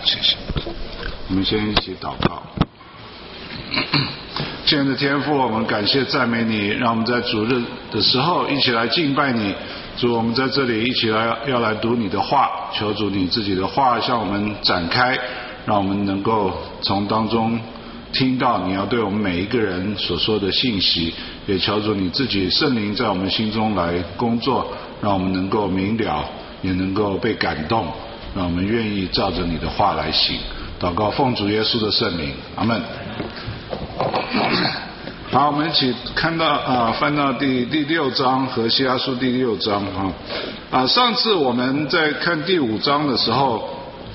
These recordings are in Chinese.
谢谢。我们先一起祷告。亲爱的天父，我们感谢赞美你，让我们在主日的时候一起来敬拜你。主，我们在这里一起要来读你的话，求主你自己的话向我们展开，让我们能够从当中听到你要对我们每一个人所说的信息，也求主你自己圣灵在我们心中来工作，让我们能够明了，也能够被感动，让我们愿意照着你的话来行。祷告奉主耶稣的圣名，阿们。好，我们一起看到翻到第6章何西阿书第6章上次我们在看第5章的时候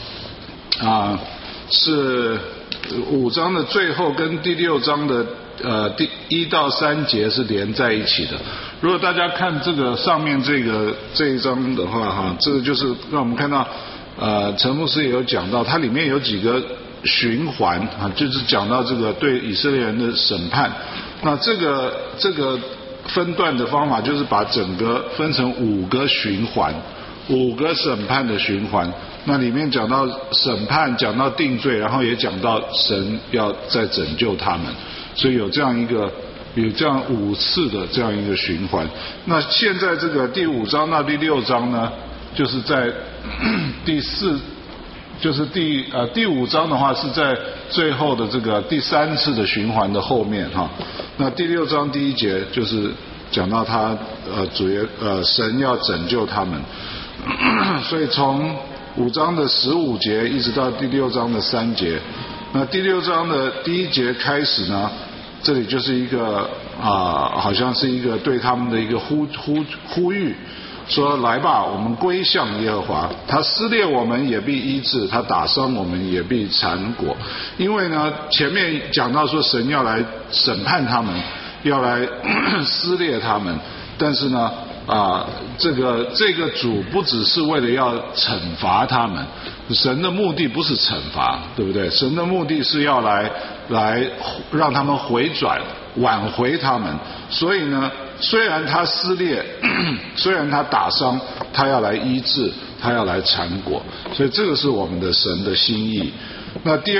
是5章的最后跟第6章的第1到3节是连在一起的。如果大家看这个上面这一章的话这个就是让我们看到陈牧师也有讲到，它里面有几个循环就是讲到这个对以色列人的审判。那这个分段的方法就是把整个分成5个循环，5个审判的循环。那里面讲到审判，讲到定罪，然后也讲到神要再拯救他们，所以有这样5次的这样一个循环。那现在这个第5章到第6章呢，就是在就是第5章的话是在最后的这个第3次的循环的后面那第6章第1节就是讲到他神要拯救他们，所以从5章的15节一直到第6章的3节。那第6章的第1节开始呢，这里就是一个好像是一个对他们的一个呼吁，说来吧，我们归向耶和华，他撕裂我们也必医治，他打伤我们也必缠裹。因为呢前面讲到说神要来审判他们，要来撕裂他们，但是呢这个主不只是为了要惩罚他们，神的目的不是惩罚，对不对？神的目的是要来让他们回转，挽回他们。所以呢虽然他撕裂，虽然他打伤，他要来医治，他要来缠裹，所以这个是我们的神的心意。那第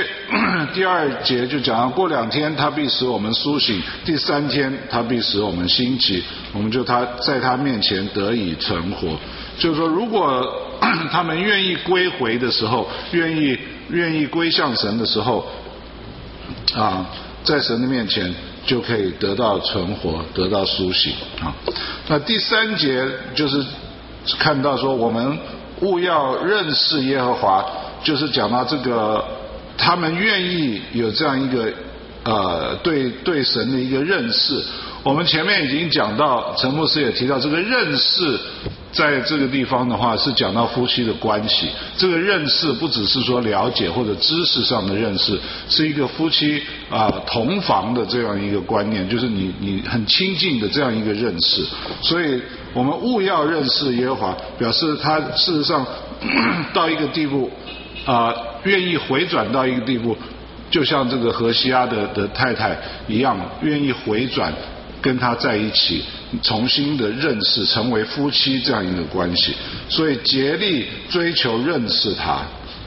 2节就讲到过2天他必使我们苏醒，第3天他必使我们兴起，我们就在他面前得以存活。就是说如果他们愿意归回的时候，愿意归向神的时候在神的面前就可以得到存活，得到苏醒那第3节就是看到说我们务要认识耶和华，就是讲到这个他们愿意有这样一个对神的一个认识。我们前面已经讲到，陈牧师也提到，这个认识在这个地方的话是讲到夫妻的关系。这个认识不只是说了解或者知识上的认识，是一个夫妻同房的这样一个观念，就是你很亲近的这样一个认识。所以我们务要认识耶和华，表示他事实上到一个地步愿意回转到一个地步，就像这个何西阿的太太一样，愿意回转跟他在一起，重新的认识，成为夫妻这样一个关系。所以竭力追求认识他。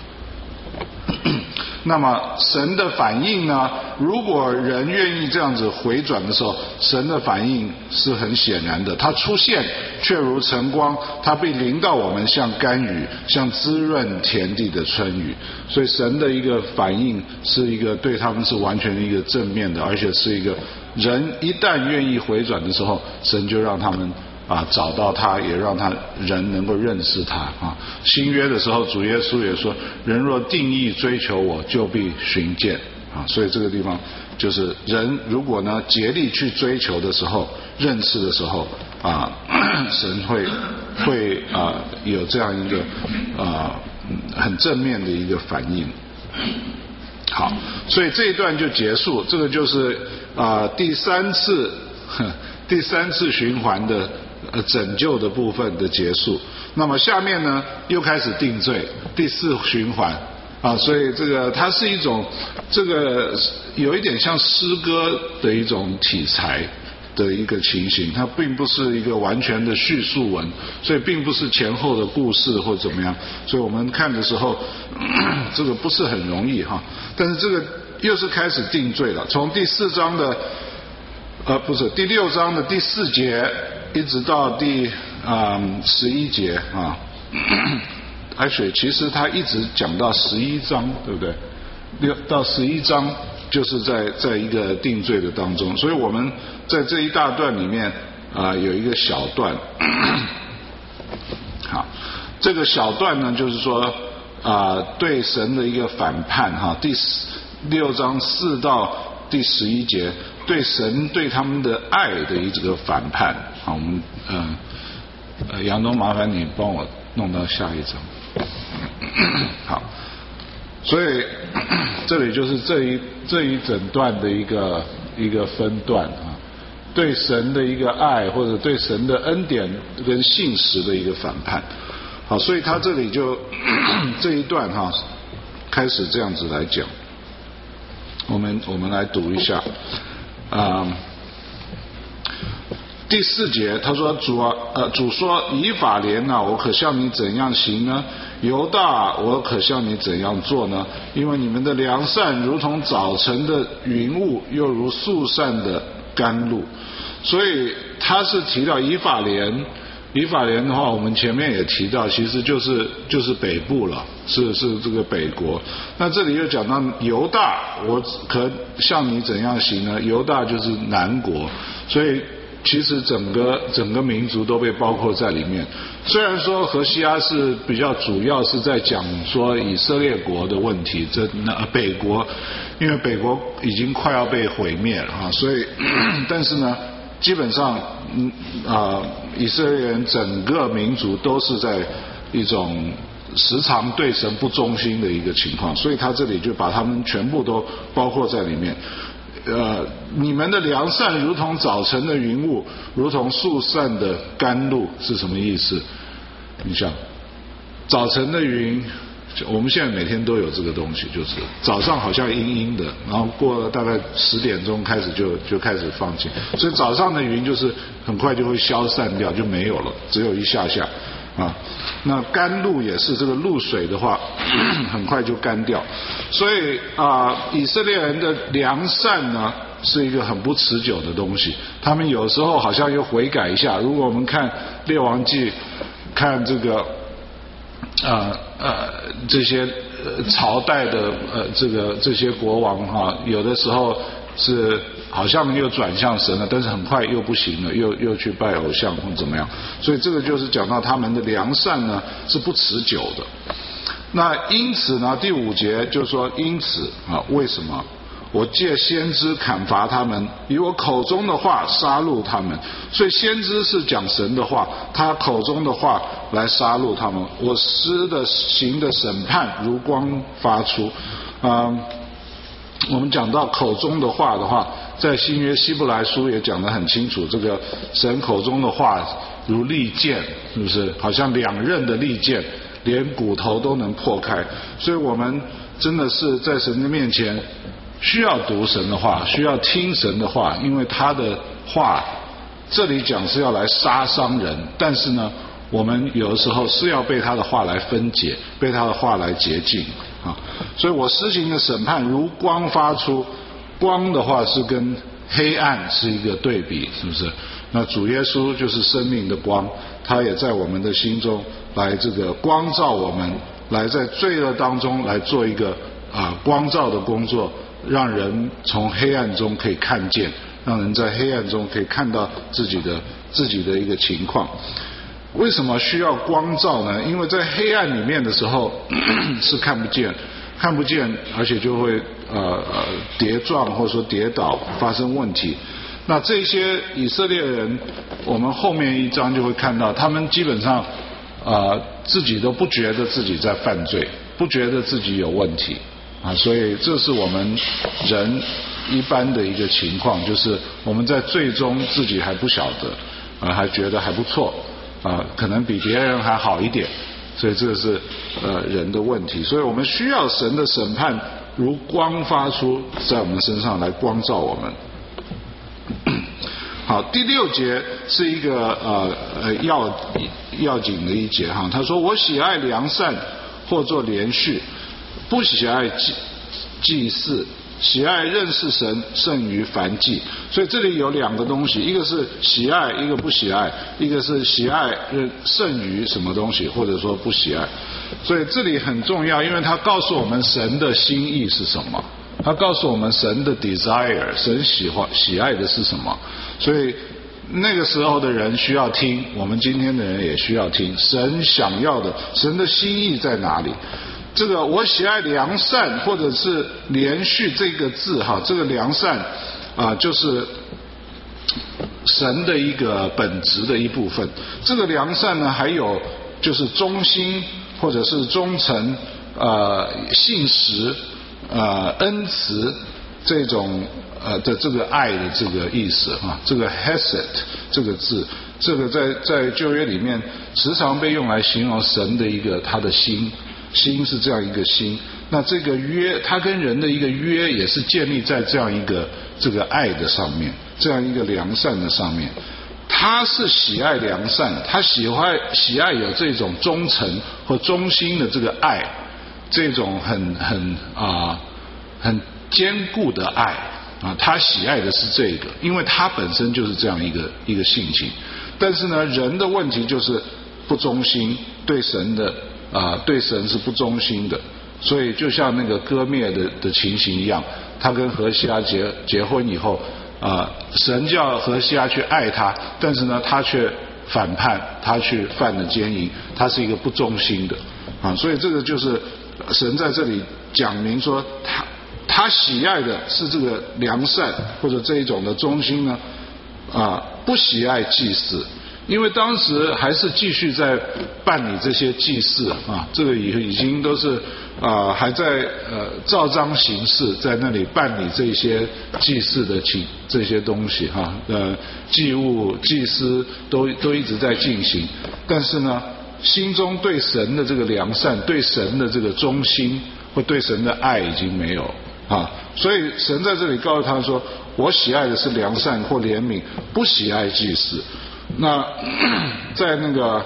那么神的反应呢，如果人愿意这样子回转的时候，神的反应是很显然的，他出现却如晨光，他必临到我们，像甘雨，像滋润田地的春雨。所以神的一个反应是一个对他们是完全一个正面的，而且是一个人一旦愿意回转的时候，神就让他们找到他，也让人能够认识他新约的时候主耶稣也说，人若定义追求我，就必寻见所以这个地方就是人如果呢竭力去追求的时候，认识的时候神会有这样一个很正面的一个反应。好，所以这一段就结束，这个就是第三次循环的拯救的部分的结束。那么下面呢又开始定罪，第4循环所以这个它是一种这个有一点像诗歌的一种题材的一个情形，它并不是一个完全的叙述文，所以并不是前后的故事或怎么样，所以我们看的时候这个不是很容易哈。但是这个又是开始定罪了，从第6章的第4节一直到第11节啊。其实他一直讲到11章，对不对？6到11章就是在一个定罪的当中，所以我们在这一大段里面有一个小段，好，这个小段呢就是说对神的一个反叛哈，第6章4到第11节对神对他们的爱的一个反叛。好，我们杨东麻烦你帮我弄到下一章。好，所以这里就是这一整段的一个分段啊，对神的一个爱或者对神的恩典跟信实的一个反叛。好，所以他这里就这一段哈开始这样子来讲，我们来读一下第4节，他说主说以法莲啊，我可向你怎样行呢？犹大，我可向你怎样做呢？因为你们的良善如同早晨的云雾，又如速散的甘露。所以他是提到以法莲。以法莲的话，我们前面也提到，其实就是北部了，是这个北国。那这里又讲到犹大，我可向你怎样行呢？犹大就是南国，所以其实整个民族都被包括在里面。虽然说何西阿是比较主要是在讲说以色列国的问题，北国，因为北国已经快要被毁灭了啊，所以但是呢，基本上以色列人整个民族都是在一种时常对神不忠心的一个情况，所以他这里就把他们全部都包括在里面。你们的良善如同早晨的云雾，如同速散的甘露，是什么意思？你想，早晨的云，我们现在每天都有这个东西，就是早上好像阴阴的，然后过了大概10点钟开始就开始放晴，所以早上的云就是很快就会消散掉，就没有了，只有一下下啊。那甘露也是，这个露水的话很快就干掉，所以以色列人的良善呢是一个很不持久的东西，他们有时候好像又悔改一下。如果我们看列王记，看这个这些朝代的这些国王哈，有的时候是好像又转向神了，但是很快又不行了，又去拜偶像或怎么样。所以这个就是讲到他们的良善呢是不持久的。那因此呢，第5节就说因此为什么我借先知砍伐他们，以我口中的话杀戮他们。所以先知是讲神的话，他口中的话来杀戮他们。我施的行的审判如光发出。我们讲到口中的话的话，在新约希伯来书也讲得很清楚，这个神口中的话如利剑，是不是好像2刃的利剑，连骨头都能破开。所以我们真的是在神的面前需要读神的话，需要听神的话，因为他的话这里讲是要来杀伤人，但是呢我们有的时候是要被他的话来分解，被他的话来洁净啊。所以我施行的审判如光发出，光的话是跟黑暗是一个对比，是不是？那主耶稣就是生命的光，他也在我们的心中来这个光照我们，来在罪恶当中来做一个光照的工作，让人从黑暗中可以看见，让人在黑暗中可以看到自己的一个情况。为什么需要光照呢？因为在黑暗里面的时候是看不见，而且就会跌撞或者说跌倒，发生问题。那这些以色列人，我们后面一章就会看到，他们基本上自己都不觉得自己在犯罪，不觉得自己有问题所以这是我们人一般的一个情况，就是我们在罪中自己还不晓得还觉得还不错可能比别人还好一点，所以这个是人的问题。所以我们需要神的审判如光发出在我们身上来光照我们。 好，第6节是一个要紧的一节哈。他说：“我喜爱良善，或作连续，不喜爱祭祀，喜爱认识神胜于凡祭。”所以这里有2个东西，一个是喜爱，一个不喜爱；一个是喜爱胜于什么东西，或者说不喜爱。所以这里很重要，因为它告诉我们神的心意是什么，它告诉我们神的 desire， 神喜爱的是什么。所以那个时候的人需要听，我们今天的人也需要听神想要的，神的心意在哪里。这个我喜爱良善，或者是连续这个字哈，这个良善就是神的一个本质的一部分。这个良善呢，还有就是忠心，或者是忠诚，信实，恩慈这种的这个爱的这个意思哈。这个 hesed 这个字，这个在旧约里面时常被用来形容神的一个他的心是这样一个心。那这个约，他跟人的一个约也是建立在这样一个这个爱的上面，这样一个良善的上面。他是喜爱良善，他喜爱有这种忠诚或忠心的这个爱，这种很坚固的爱他喜爱的是这个，因为他本身就是这样一个性情。但是呢，人的问题就是不忠心，对神是不忠心的。所以就像那个割灭的情形一样，他跟何西阿结婚以后神叫何西阿去爱他，但是呢他却反叛，他去犯了奸淫，他是一个不忠心的所以这个就是神在这里讲明说他喜爱的是这个良善或者这一种的忠心呢不喜爱祭祀。因为当时还是继续在办理这些祭祀这个已经都是还在照章行事，在那里办理这些祭祀的这些东西祭物祭司都一直在进行。但是呢，心中对神的这个良善，对神的这个忠心或对神的爱已经没有所以神在这里告诉他说，我喜爱的是良善或怜悯，不喜爱祭祀。那在那个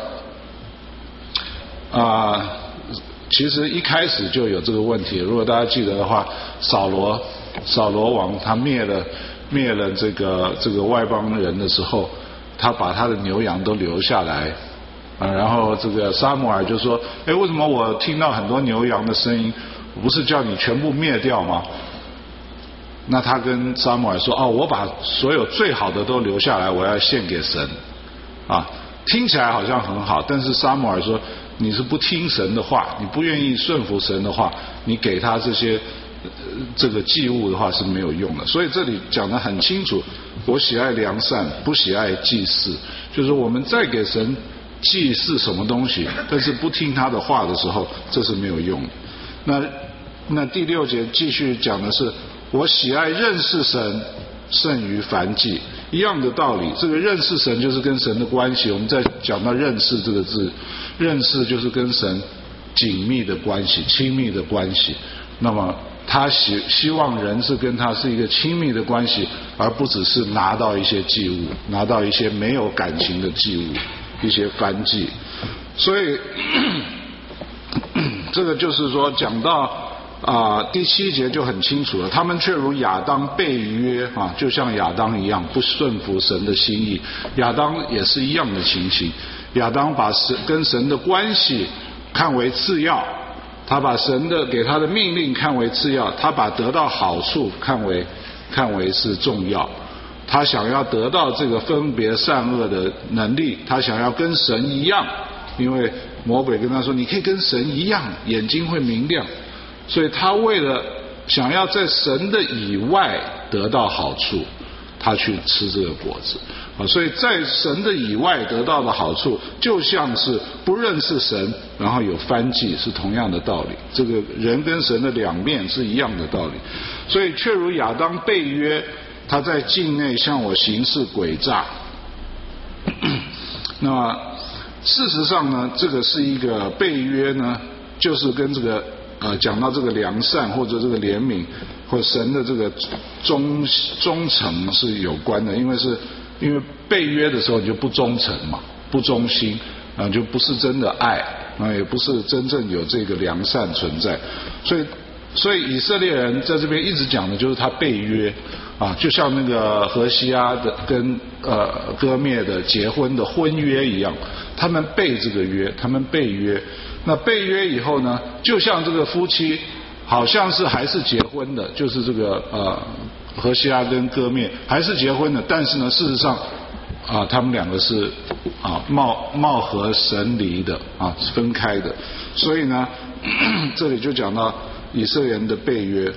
其实一开始就有这个问题。如果大家记得的话，扫罗王他灭了这个外邦人的时候，他把他的牛羊都留下来然后这个撒母耳就说，为什么我听到很多牛羊的声音，我不是叫你全部灭掉吗？那他跟撒母耳说，我把所有最好的都留下来，我要献给神听起来好像很好，但是撒母耳说，你是不听神的话，你不愿意顺服神的话，你给他这个祭物的话是没有用的。所以这里讲得很清楚，我喜爱良善，不喜爱祭祀，就是我们在给神祭祀什么东西，但是不听他的话的时候，这是没有用的。那第6节继续讲的是，我喜爱认识神胜于凡祭，一样的道理。这个认识神就是跟神的关系，我们在讲到认识这个字，认识就是跟神紧密的关系，亲密的关系。那么他希望人是跟他是一个亲密的关系，而不只是拿到一些祭物，拿到一些没有感情的祭物，一些燔祭。所以这个就是说讲到第7节就很清楚了，他们却如亚当背约就像亚当一样不顺服神的心意。亚当也是一样的情形，亚当把跟神的关系看为次要，他把神的给他的命令看为次要，他把得到好处看为是重要。他想要得到这个分别善恶的能力，他想要跟神一样，因为魔鬼跟他说，你可以跟神一样，眼睛会明亮。所以他为了想要在神的以外得到好处，他去吃这个果子所以在神的以外得到的好处，就像是不认识神然后有燔祭，是同样的道理。这个人跟神的两面是一样的道理。所以却如亚当背约，他在境内向我行事诡诈那么事实上呢，这个是一个背约呢，就是跟这个讲到这个良善或者这个怜悯或神的这个忠诚是有关的。因为是因为被约的时候你就不忠诚嘛，不忠心啊，就不是真的爱啊，也不是真正有这个良善存在。所以以色列人在这边一直讲的就是他被约啊，就像那个何西阿的跟歌灭的结婚的婚约一样，他们被这个约，他们被约。那被约以后呢，就像这个夫妻好像是还是结婚的，就是这个何西阿跟歌灭还是结婚的，但是呢，事实上他们两个是貌合神离的啊，分开的。所以呢，这里就讲到以色列人的被约。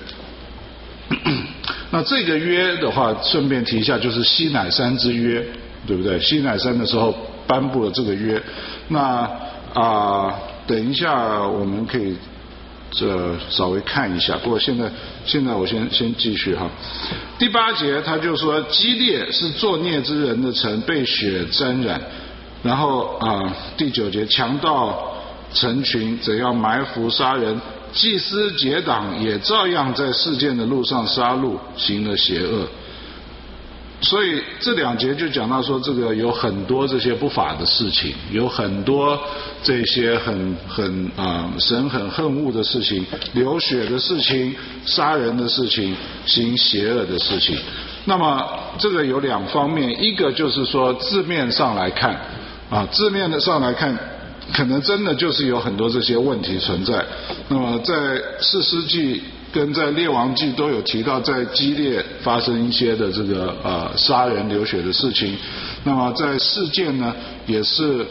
那这个约的话，顺便提一下，就是西乃山之约，对不对？西乃山的时候颁布了这个约。那等一下我们可以稍微看一下，不过现在我先继续哈。第8节他就说，基列是作孽之人的城，被血沾染。然后第9节，强盗成群，怎样埋伏杀人，祭司结党也照样在事件的路上杀戮，行了邪恶。所以这2节就讲到说，这个有很多这些不法的事情，有很多这些神很恨恶的事情，流血的事情，杀人的事情，行邪恶的事情。那么这个有2方面，一个就是说字面上来看字面上来看，可能真的就是有很多这些问题存在。那么在士师记跟在列王记都有提到，在基列发生一些的这个杀人流血的事情。那么在事件呢，也是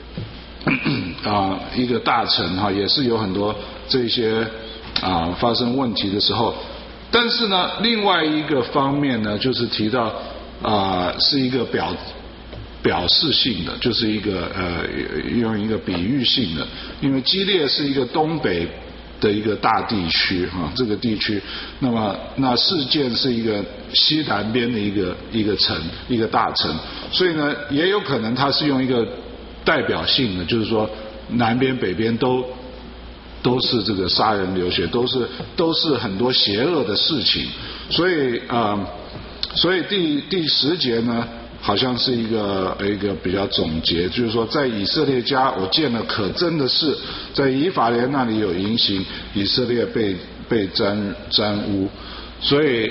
一个大城也是有很多这些发生问题的时候。但是呢，另外一个方面呢，就是提到是一个表示性的，就是一个用一个比喻性的，因为基列是一个东北的一个大地区这个地区，那么那事件是一个西南边的一个城，一个大城，所以呢，也有可能它是用一个代表性的，就是说南边北边都是这个杀人流血，都是很多邪恶的事情。所以第10节呢，好像是一个比较总结，就是说在以色列家我见了可憎的事，在以法莲那里有淫行，以色列被沾污。所以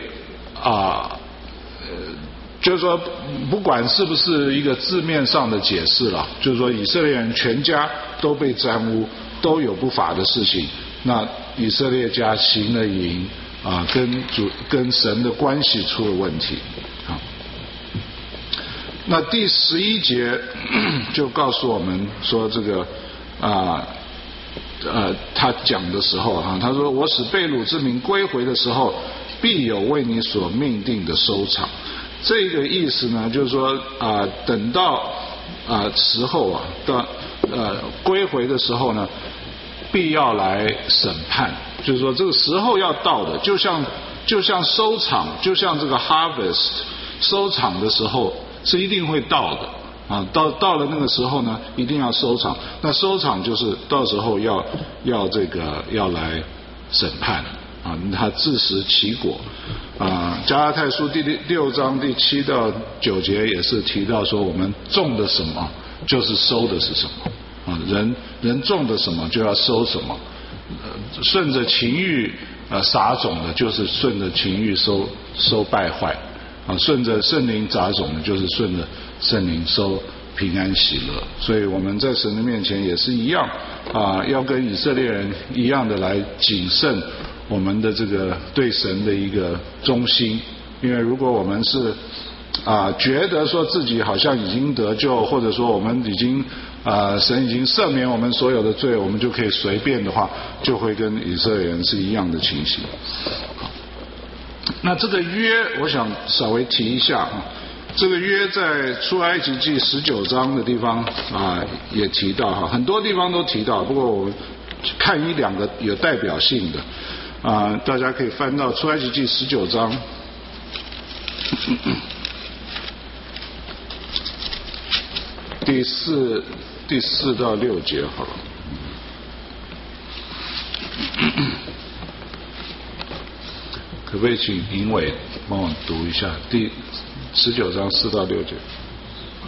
就是说不管是不是一个字面上的解释了，就是说以色列人全家都被沾污，都有不法的事情。那以色列家行了淫跟神的关系出了问题。那第11节就告诉我们说，这个他讲的时候他说，我使被掳之民归回的时候，必有为你所命定的收场。这个意思呢，就是说等到时候到归回的时候呢，必要来审判，就是说这个时候要到的，就像收场，就像这个 harvest 收场的时候是一定会到的到了那个时候呢，一定要收场。那收场就是到时候要来审判他自食其果加拉太书第6章第7到9节也是提到说，我们种的什么就是收的是什么人种的什么就要收什么，顺着情欲撒种的，就是顺着情欲收败坏顺着圣灵撒种的，就是顺着圣灵收平安喜乐。所以我们在神的面前也是一样要跟以色列人一样的来谨慎我们的这个对神的一个忠心。因为如果我们是觉得说自己好像已经得救，或者说我们已经神已经赦免我们所有的罪，我们就可以随便的话，就会跟以色列人是一样的情形。那这个约我想稍微提一下这个约在出埃及记19章的地方也提到很多地方都提到，不过我看1-2个有代表性的大家可以翻到出埃及记19章第4到6节好了。可不可以请尹伟帮我读一下第19章4到6节？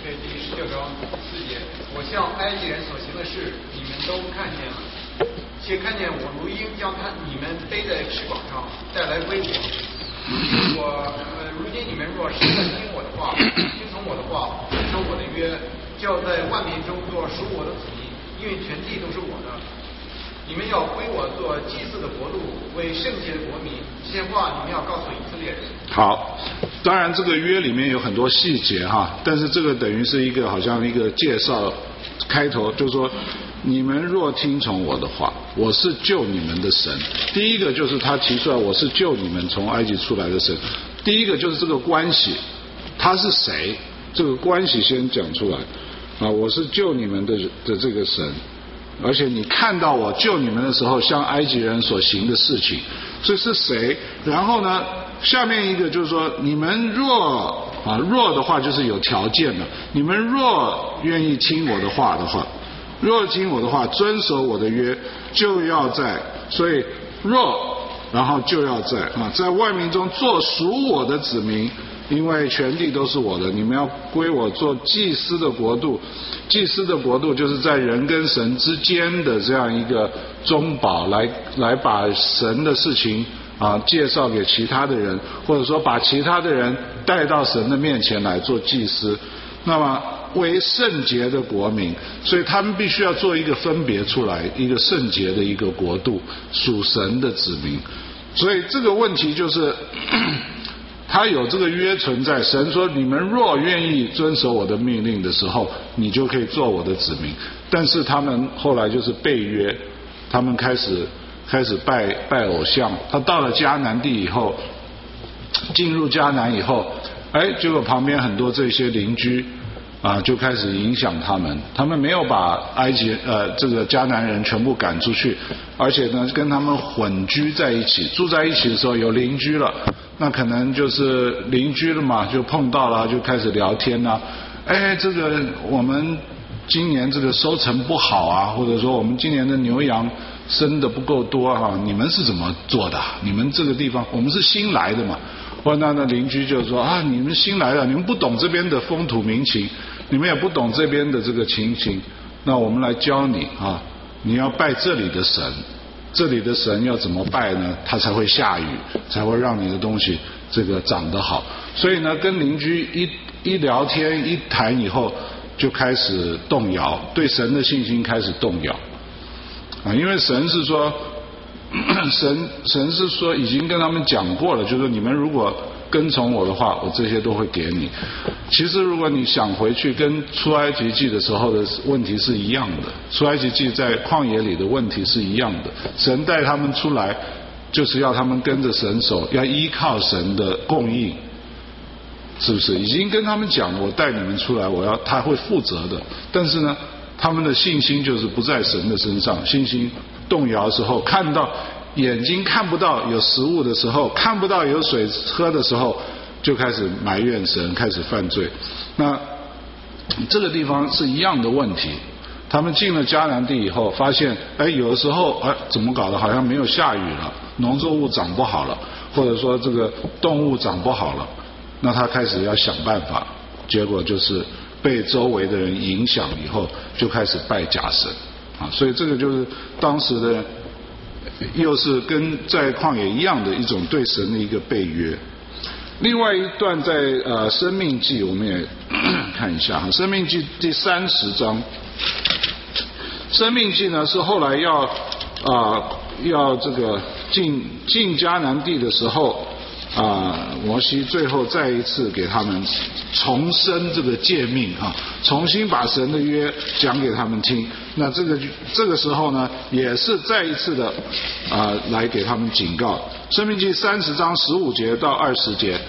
这第19章4节，我向埃及人所行的事，你们都看见了，且看见我如鹰将你们背在翅膀上带来归我。如今你们若实在听我的话，听从我的话，遵守我的约，就要在万民中做属我的子民，因为全地都是我的。你们要归我做祭祀的国度，为圣洁的国民。这些话你们要告诉以色列人。 好，当然这个约里面有很多细节哈，但是这个等于是一个好像一个介绍开头，就是说你们若听从我的话，我是救你们的神。第一个就是他提出来我是救你们从埃及出来的神。第一个就是这个关系，他是谁？这个关系先讲出来啊，我是救你们的这个神。而且你看到我救你们的时候，像埃及人所行的事情，这是谁？然后呢，下面一个就是说，你们若的话就是有条件的，你们若愿意听我的话的话，若听我的话，遵守我的约，就要在，所以若，然后就要在万民中做属我的子民。因为全地都是我的，你们要归我做祭司的国度。祭司的国度就是在人跟神之间的这样一个中保，来把神的事情介绍给其他的人，或者说把其他的人带到神的面前来做祭司。那么为圣洁的国民，所以他们必须要做一个分别出来，一个圣洁的一个国度，属神的子民。所以这个问题就是他有这个约存在，神说你们若愿意遵守我的命令的时候，你就可以做我的子民。但是他们后来就是背约，他们开始拜偶像。他到了迦南地以后，进入迦南以后，结果旁边很多这些邻居就开始影响他们。他们没有把这个迦南人全部赶出去，而且呢跟他们混居在一起，住在一起的时候有邻居了。那可能就是邻居了嘛，就碰到了，就开始聊天啊。这个我们今年这个收成不好啊，或者说我们今年的牛羊生的不够多啊，你们是怎么做的？你们这个地方我们是新来的嘛。或那邻居就说你们新来的，你们不懂这边的风土民情，你们也不懂这边的这个情形，那我们来教你你要拜这里的神。这里的神要怎么拜呢？它才会下雨，才会让你的东西这个长得好。所以呢，跟邻居一聊天一谈以后，就开始动摇，对神的信心开始动摇因为神是说神是说已经跟他们讲过了，就是说你们如果跟从我的话，我这些都会给你。其实如果你想回去跟出埃及记的时候的问题是一样的，出埃及记在旷野里的问题是一样的。神带他们出来就是要他们跟着神走，要依靠神的供应，是不是？已经跟他们讲我带你们出来，他会负责的。但是呢，他们的信心就是不在神的身上，信心动摇的时候，看到眼睛看不到有食物的时候，看不到有水喝的时候，就开始埋怨神，开始犯罪。那这个地方是一样的问题。他们进了迦南地以后，发现有的时候怎么搞的，好像没有下雨了，农作物长不好了，或者说这个动物长不好了，那他开始要想办法，结果就是被周围的人影响以后，就开始拜假神所以这个就是当时的又是跟在旷野一样的一种对神的一个背约。另外一段在申命记我们也看一下申命记第30章。申命记呢是后来要这个进迦南地的时候摩西最后再一次给他们重申这个诫命重新把神的约讲给他们听。那这个时候呢，也是再一次的来给他们警告。申命记30章15节到20节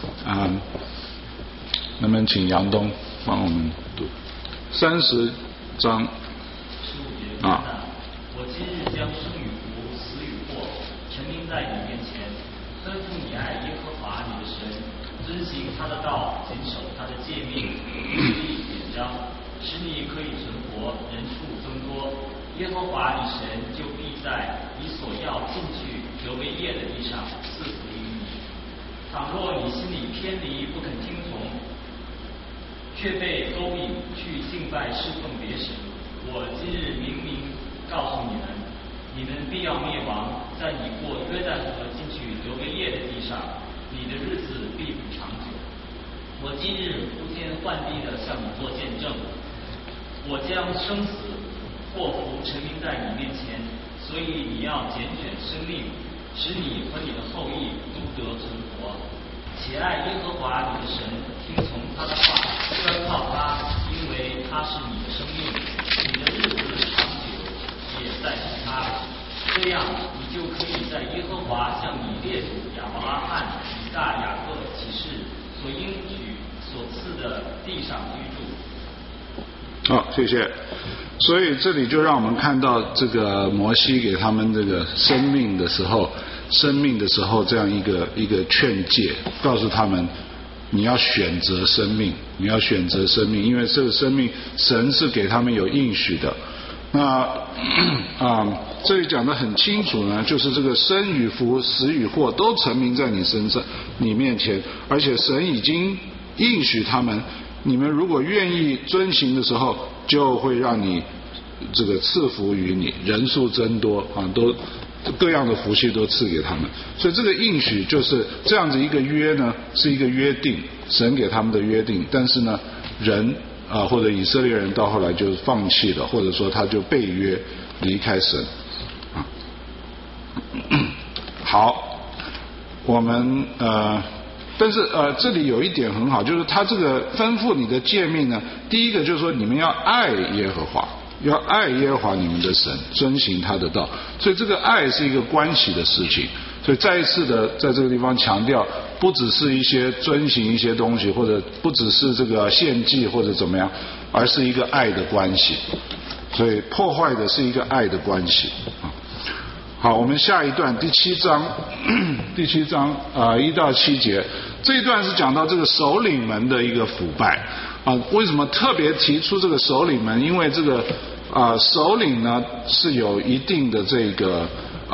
能不能请杨东帮我们读30章 15节我今日将生与福，死与祸，陈明在你面前，吩咐你爱耶和华你的神，遵行他的道，谨守他的诫命，律例典章，使你可以存活，人数增多。耶和华你神就必在你所要进去得为业的地上赐福于你。倘若你心里偏离，不肯听从却被勾引去敬拜侍奉别神。我今日明明告诉你们，你们必要灭亡，在你过约旦河进去流为业的地上，你的日子必不长久。我今日呼天唤地的向你做见证，我将生死祸福陈明在你面前，所以你要拣选生命，使你和你的后裔都得存活。且爱耶和华你的神，听从他的话，专靠他，因为他是你的生命，你的日子长久，也在乎他。这样，你就可以在耶和华向你列祖亚伯拉罕、以撒、雅各起誓所应许所赐的地上居住。 好，谢谢。所以这里就让我们看到这个摩西给他们这个生命的时候这样一个劝诫，告诉他们你要选择生命，你要选择生命，因为这个生命神是给他们有应许的。那这里讲得很清楚呢，就是这个生与福、死与祸都陈明在你身上、你面前，而且神已经应许他们，你们如果愿意遵行的时候，就会让你这个赐福于你，人数增多都各样的福气都赐给他们。所以这个应许就是这样子一个约呢，是一个约定，神给他们的约定。但是呢，人或者以色列人到后来就放弃了，或者说他就背约离开神好，我们但是这里有一点很好，就是他这个吩咐你的诫命呢，第一个就是说你们要爱耶和华，要爱耶和华你们的神，遵行他的道。所以这个爱是一个关系的事情。所以再一次的在这个地方强调，不只是一些遵行一些东西，或者不只是这个献祭或者怎么样，而是一个爱的关系。所以破坏的是一个爱的关系。好，我们下一段第7章1到7节，这一段是讲到这个首领们的一个腐败为什么特别提出这个首领们？因为这个首领呢是有一定的这个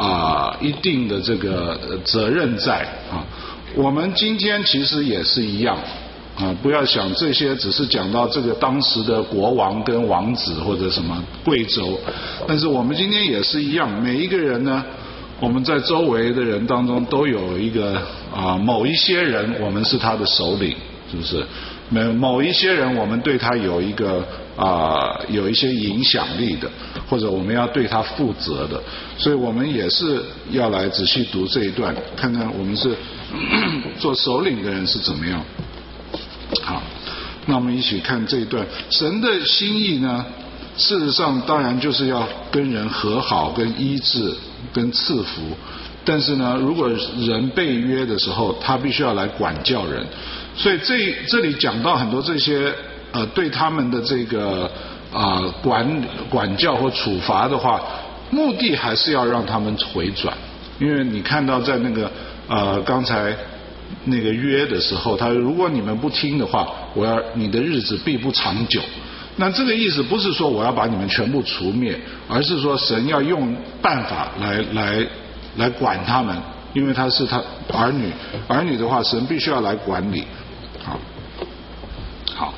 责任在我们今天其实也是一样不要想这些只是讲到这个当时的国王跟王子或者什么贵族，但是我们今天也是一样，每一个人呢，我们在周围的人当中都有一个某一些人我们是他的首领，是不是？某一些人我们对他有一个有一些影响力的，或者我们要对他负责的，所以我们也是要来仔细读这一段，看看我们是做首领的人是怎么样。好，那我们一起看这一段。神的心意呢，事实上当然就是要跟人和好、跟医治、跟赐福，但是呢，如果人被约的时候，他必须要来管教人。所以这里讲到很多这些对他们的这个管教或处罚的话，目的还是要让他们回转。因为你看到在那个刚才那个约的时候，他如果你们不听的话，你的日子必不长久。那这个意思不是说我要把你们全部除灭，而是说神要用办法来管他们，因为他是他儿女的话，神必须要来管理。好，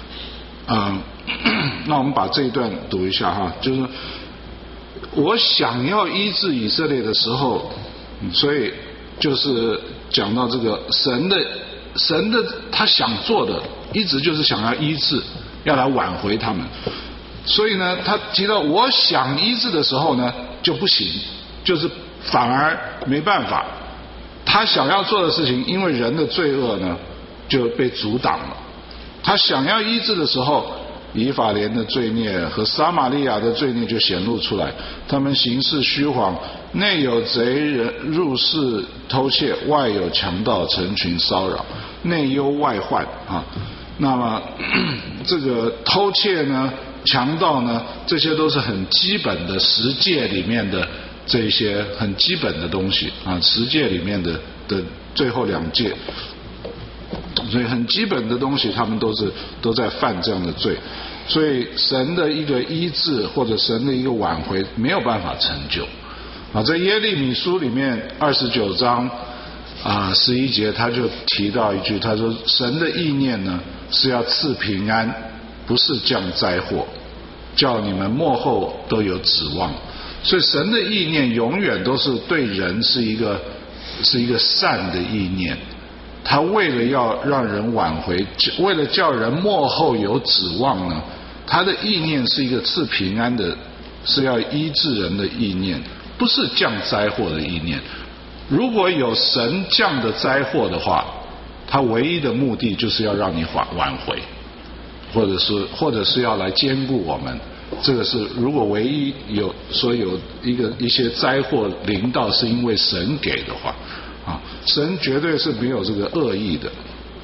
那我们把这一段读一下就是我想要医治以色列的时候，所以就是讲到这个神的他想做的一直就是想要医治，要来挽回他们。所以呢，他提到我想医治的时候呢就不行，就是反而没办法。他想要做的事情，因为人的罪恶呢就被阻挡了。他想要医治的时候，以法莲的罪孽和撒玛利亚的罪孽就显露出来，他们行事虚谎，内有贼人入室偷窃，外有强盗成群骚扰，内忧外患那么这个偷窃呢、强盗呢，这些都是很基本的十诫里面的这些很基本的东西十诫里面的最后2诫。所以很基本的东西他们都在犯这样的罪，所以神的一个医治或者神的一个挽回没有办法成就在耶利米书里面29章 11节他就提到一句，他说神的意念呢是要赐平安，不是降灾祸，叫你们末后都有指望。所以神的意念永远都是对人是一个善的意念，他为了要让人挽回，为了叫人末后有指望呢，他的意念是一个赐平安的，是要医治人的意念，不是降灾祸的意念。如果有神降的灾祸的话，他唯一的目的就是要让你挽回，或者是要来兼顾我们。这个是如果唯一有一些灾祸临到是因为神给的话，神绝对是没有这个恶意的。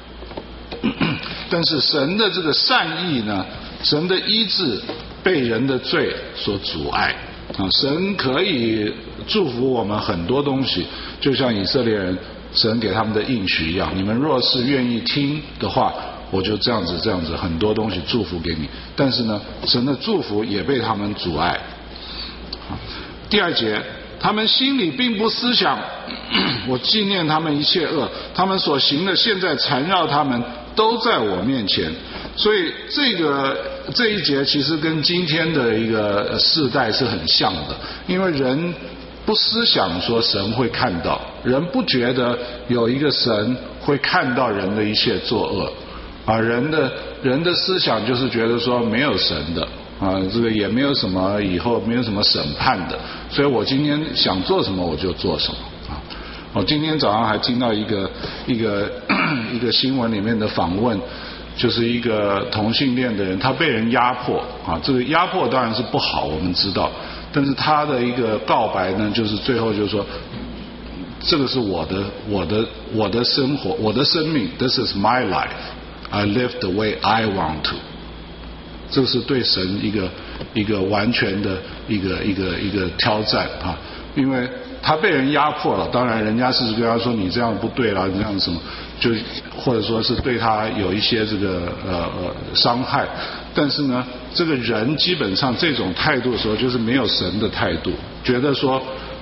但是神的这个善意呢，神的医治被人的罪所阻碍。神可以祝福我们很多东西，就像以色列人神给他们的应许一样，你们若是愿意听的话，我就这样子很多东西祝福给你。但是呢，神的祝福也被他们阻碍。第2节，他们心里并不思想我纪念他们一切恶，他们所行的现在缠绕他们，都在我面前。所以这一节其实跟今天的一个世代是很像的，因为人不思想说神会看到，人不觉得有一个神会看到人的一切作恶人的思想就是觉得说没有神的这个也没有什么以后没有什么审判的，所以我今天想做什么我就做什么我今天早上还听到一个新闻里面的访问，就是一个同性恋的人，他被人压迫这个压迫当然是不好，我们知道，但是他的一个告白呢，就是最后就是说，这个是我的生活，我的生命 ，This is my life, I live the way I want to。这个是对神一个完全的一个挑战因为他被人压迫了，当然人家是跟他说你这样不对啦，你这样什么，就或者说是对他有一些这个伤害，但是呢，这个人基本上这种态度的时候，就是没有神的态度，觉得说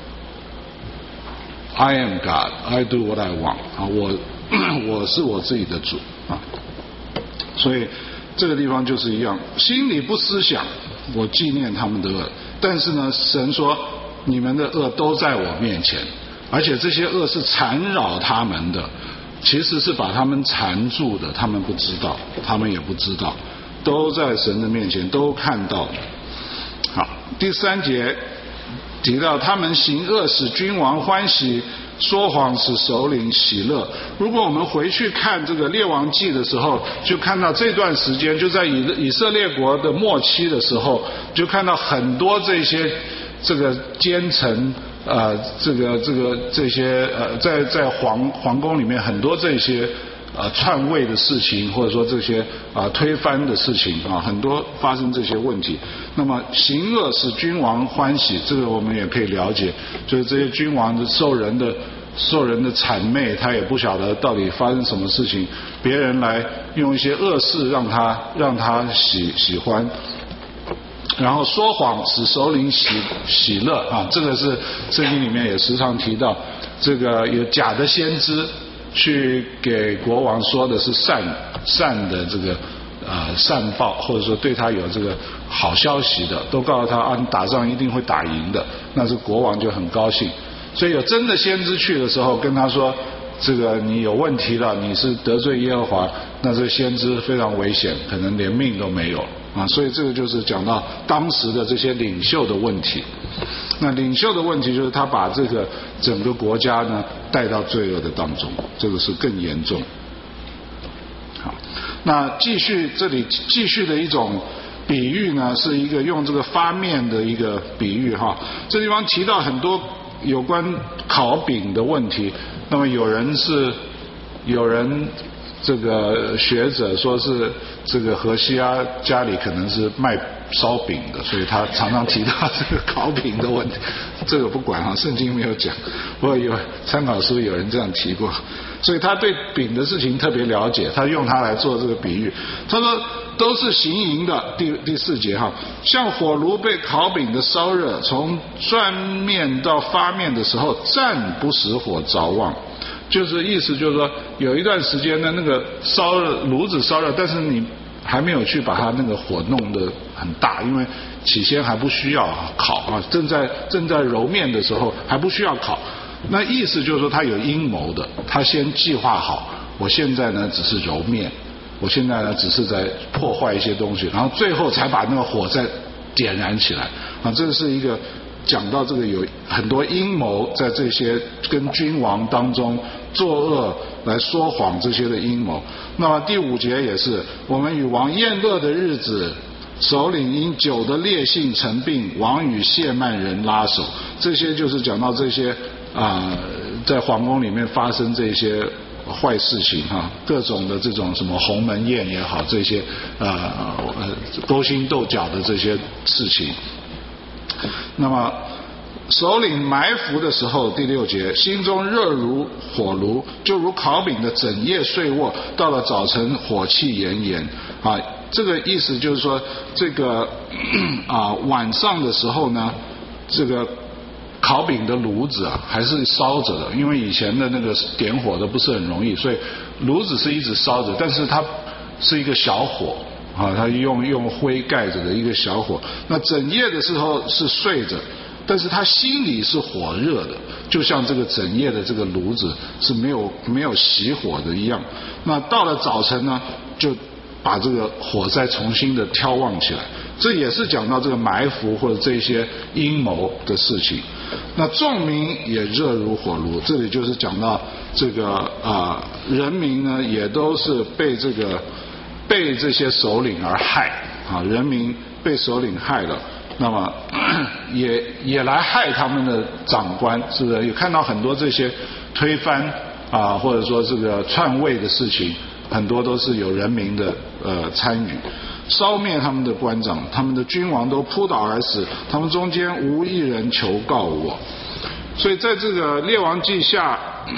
I am God, I do what I want 我是我自己的主所以这个地方就是一样，心里不思想我纪念他们的恶，但是呢，神说你们的恶都在我面前，而且这些恶是缠绕他们的，其实是把他们缠住的，他们不知道，他们也不知道，都在神的面前，都看到了。好，第3节提到他们行恶使君王欢喜，说谎使首领喜乐。如果我们回去看这个列王记的时候，就看到这段时间，就在以色列国的末期的时候，就看到很多这些这个奸臣这些在皇宫里面很多这些篡位的事情，或者说这些推翻的事情很多发生这些问题。那么行恶使君王欢喜，这个我们也可以了解，就是这些君王受人的谄媚，他也不晓得到底发生什么事情，别人来用一些恶事让他喜欢。然后说谎使首领喜乐这个是圣经里面也时常提到，这个有假的先知去给国王说的是善的这个善报，或者说对他有这个好消息的，都告诉他你打仗一定会打赢的，那这国王就很高兴。所以有真的先知去的时候跟他说，这个你有问题了，你是得罪耶和华，那这个先知非常危险，可能连命都没有所以这个就是讲到当时的这些领袖的问题。那领袖的问题就是他把这个整个国家呢带到罪恶的当中，这个是更严重。好，那这里继续的一种比喻呢，是一个用这个发面的一个比喻这地方提到很多有关烤饼的问题。那么有人这个学者说是这个何西阿家里可能是卖烧饼的，所以他常常提到这个烤饼的问题。这个不管圣经没有讲，不过有参考书有人这样提过，所以他对饼的事情特别了解，他用它来做这个比喻。他说都是行淫的，第4节像火炉被烤饼的烧热，从转面到发面的时候，暂不使火着旺， 就是意思就是说，有一段时间呢，那个炉子烧热，但是你还没有去把它那个火弄得很大，因为起先还不需要烤啊，正在揉面的时候还不需要烤。那意思就是说他有阴谋的，他先计划好，我现在呢只是揉面，我现在呢只是在破坏一些东西，然后最后才把那个火再点燃起来啊，这是一个讲到这个有很多阴谋在这些跟君王当中作恶来说谎这些的阴谋。那么第5节也是，我们与王宴乐的日子，首领因酒的烈性成病，王与谢曼人拉手，这些就是讲到这些在皇宫里面发生这些坏事情各种的这种什么鸿门宴也好，这些勾心斗角的这些事情。那么首领埋伏的时候，第6节，心中热如火炉，就如烤饼的整夜睡卧，到了早晨火气炎炎这个意思就是说，这个晚上的时候呢，这个烤饼的炉子还是烧着的，因为以前的那个点火的不是很容易，所以炉子是一直烧着，但是它是一个小火它用灰盖着的一个小火。那整夜的时候是睡着，但是他心里是火热的，就像这个整夜的这个炉子是没有熄火的一样。那到了早晨呢，就把这个火再重新的挑旺起来。这也是讲到这个埋伏或者这些阴谋的事情。那众民也热如火炉，这里就是讲到这个人民呢也都是被这些首领而害人民被首领害了，那么也来害他们的长官，是不是？也看到很多这些推翻或者说这个篡位的事情，很多都是有人民的参与。烧灭他们的官长，他们的君王都扑倒而死，他们中间无一人求告我。所以在这个列王记下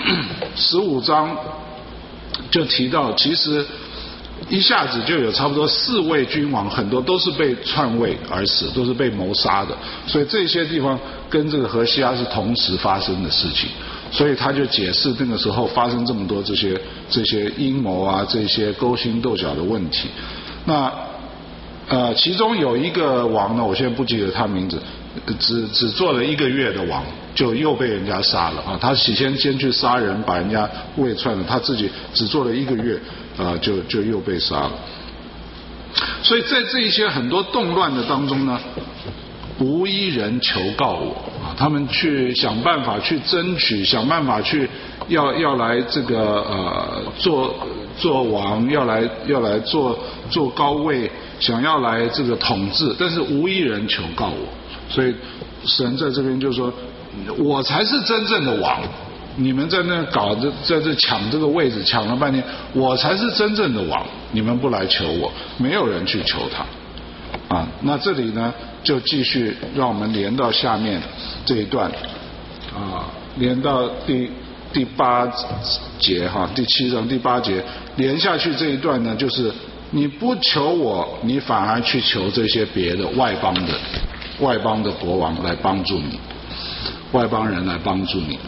15章就提到，其实一下子就有差不多4位君王，很多都是被篡位而死，都是被谋杀的。所以这些地方跟这个何西阿是同时发生的事情，所以他就解释那个时候发生这么多这些阴谋这些勾心斗角的问题。那其中有一个王呢，我现在不记得他名字，只做了1个月的王，就又被人家杀了他起先去杀人，把人家位篡了，他自己只做了1个月就又被杀了。所以在这一些很多动乱的当中呢，无一人求告我他们去想办法去争取，想办法去要来这个做王，要来做高位，想要来这个统治，但是无一人求告我。所以神在这边就说，我才是真正的王，你们在那搞着在这抢这个位置，抢了半天，我才是真正的王，你们不来求我，没有人去求他那这里呢就继续让我们连到下面这一段连到第8节第7章第8节连下去这一段呢，就是你不求我，你反而去求这些别的外邦的国王来帮助你，外邦人来帮助你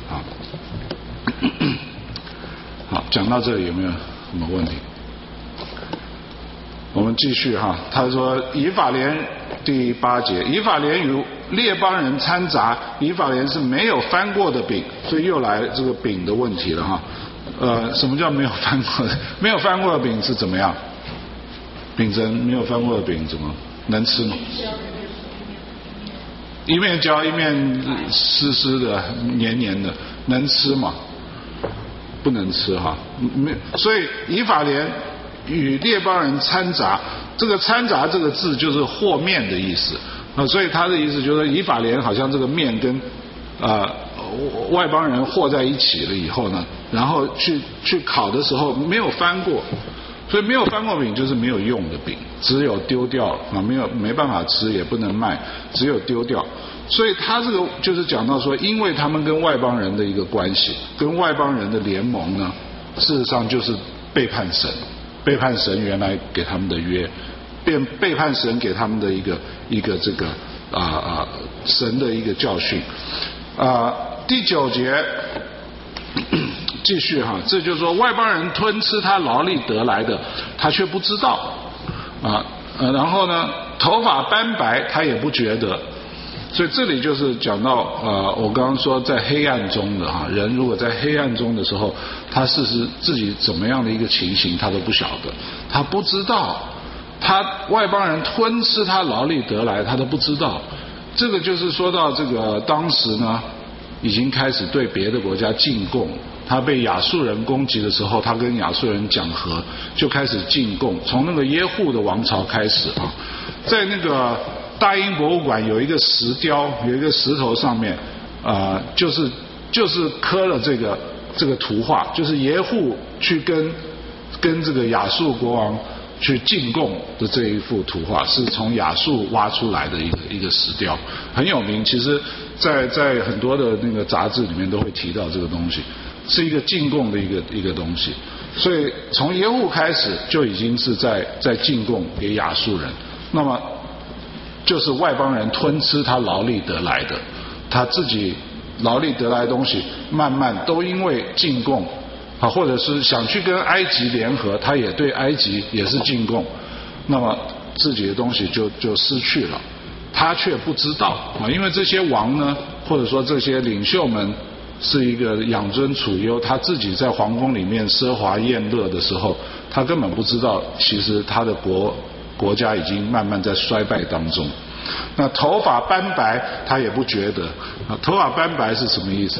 好，讲到这里有没有什么问题？我们继续他说以法莲第8节，以法莲与列邦人掺杂，以法莲是没有翻过的饼，所以又来这个饼的问题了什么叫没有翻过的？没有翻过的饼是怎么样？饼蒸没有翻过的饼怎么能吃吗？一面焦一面湿湿的黏黏的，能吃吗？不能吃所以以法莲与列邦人掺杂，这个掺杂这个字就是和面的意思所以他的意思就是以法莲好像这个面跟外邦人和在一起了以后呢，然后去烤的时候没有翻过，所以没有翻过饼就是没有用的饼，只有丢掉没办法吃，也不能卖，只有丢掉。所以他这个就是讲到说，因为他们跟外邦人的一个关系，跟外邦人的联盟呢，事实上就是背叛神，背叛神原来给他们的约，背叛神给他们的一个这个神的一个教训第9节继续哈，这就是说外邦人吞吃他劳力得来的，他却不知道然后呢，头发斑白他也不觉得。所以这里就是讲到我刚刚说在黑暗中的人，如果在黑暗中的时候，他事实自己怎么样的一个情形他都不晓得，他不知道，他外邦人吞吃他劳力得来他都不知道。这个就是说到这个当时呢已经开始对别的国家进贡，他被亚述人攻击的时候，他跟亚述人讲和，就开始进贡，从那个耶户的王朝开始在那个大英博物馆有一个石雕，有一个石头上面就是刻了这个图画，就是耶户去跟这个亚述国王去进贡的这一幅图画，是从亚述挖出来的一个石雕，很有名。其实在很多的那个杂志里面都会提到这个东西，是一个进贡的一个东西。所以从耶户开始就已经是在进贡给亚述人，那么就是外邦人吞吃他劳力得来的，他自己劳力得来的东西慢慢都因为进贡或者是想去跟埃及联合，他也对埃及也是进贡，那么自己的东西就失去了，他却不知道因为这些王呢，或者说这些领袖们是一个养尊处优，他自己在皇宫里面奢华宴乐的时候，他根本不知道其实他的国家已经慢慢在衰败当中。那头发斑白他也不觉得头发斑白是什么意思？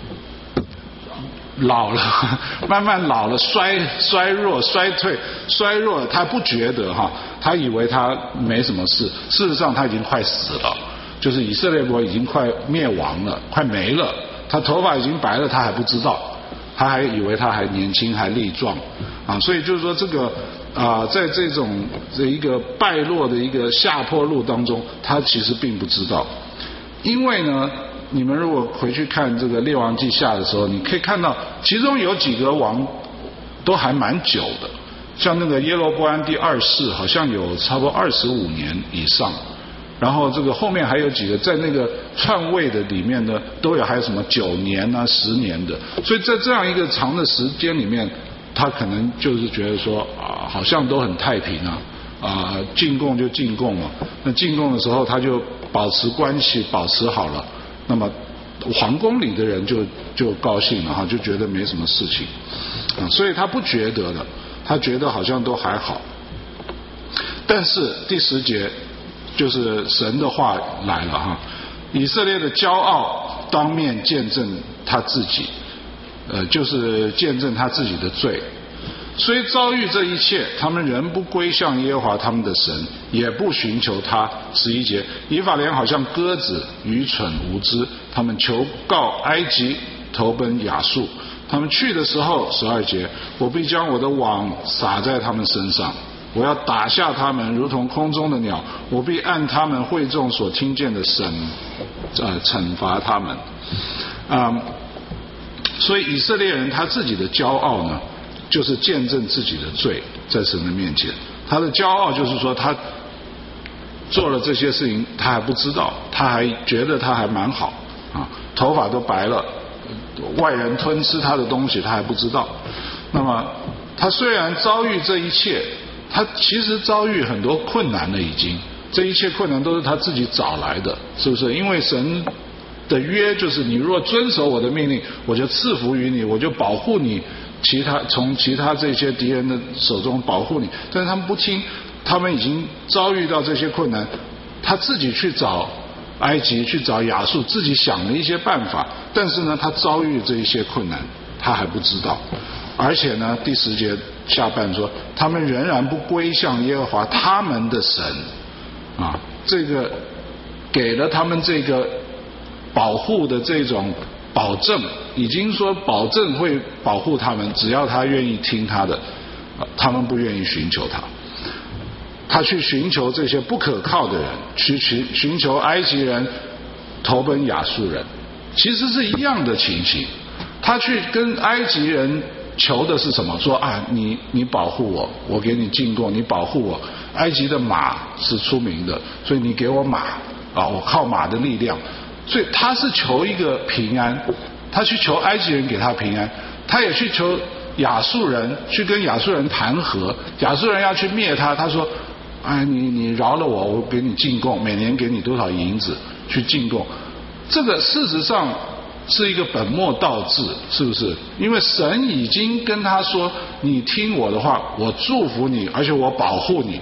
老了，慢慢老了，衰弱衰退衰弱，他不觉得他以为他没什么事，事实上他已经快死了，就是以色列国已经快灭亡了，快没了，他头发已经白了，他还不知道，他还以为他还年轻还力壮所以就是说这个在这种一个败落的一个下坡路当中，他其实并不知道。因为呢，你们如果回去看这个列王记下的时候，你可以看到其中有几个王都还蛮久的，像那个耶罗波安第二世好像有差不多25年以上，然后这个后面还有几个在那个篡位的里面呢，都有还有什么9年10年的，所以在这样一个长的时间里面，他可能就是觉得说好像都很太平进贡就进贡了，那进贡的时候他就保持关系保持好了，那么皇宫里的人就高兴了就觉得没什么事情所以他不觉得的，他觉得好像都还好。但是第10节就是神的话来了以色列的骄傲当面见证他自己就是见证他自己的罪，虽遭遇这一切，他们仍不归向耶和华他们的神，也不寻求他。11节，以法莲好像鸽子，愚蠢无知，他们求告埃及，投奔亚述。他们去的时候，12节，我必将我的网撒在他们身上，我要打下他们，如同空中的鸟，我必按他们会众所听见的惩罚他们。所以以色列人他自己的骄傲呢，就是见证自己的罪在神的面前。他的骄傲就是说他做了这些事情他还不知道，他还觉得他还蛮好头发都白了，外人吞吃他的东西他还不知道。那么他虽然遭遇这一切，他其实遭遇很多困难了已经，这一切困难都是他自己找来的，是不是？因为神的约就是你若遵守我的命令，我就赐福于你，我就保护你从其他这些敌人的手中保护你。但是他们不听，他们已经遭遇到这些困难，他自己去找埃及，去找亚述，自己想了一些办法，但是呢他遭遇这一些困难他还不知道。而且呢第10节下半说，他们仍然不归向耶和华他们的神这个给了他们这个保护的这种保证，已经说保证会保护他们，只要他愿意听他的，他们不愿意寻求他去寻求这些不可靠的人，去寻求埃及人，投奔亚述人，其实是一样的情形。他去跟埃及人求的是什么？说你保护我，我给你进贡，你保护我。埃及的马是出名的，所以你给我马我靠马的力量。所以他是求一个平安，他去求埃及人给他平安， 他也去求亚述人，去跟亚述人谈和，亚述人要去灭他，他说，哎，你饶了我，我给你进贡，每年给你多少银子去进贡。这个事实上是一个本末倒置，是不是？因为神已经跟他说，你听我的话，我祝福你，而且我保护你。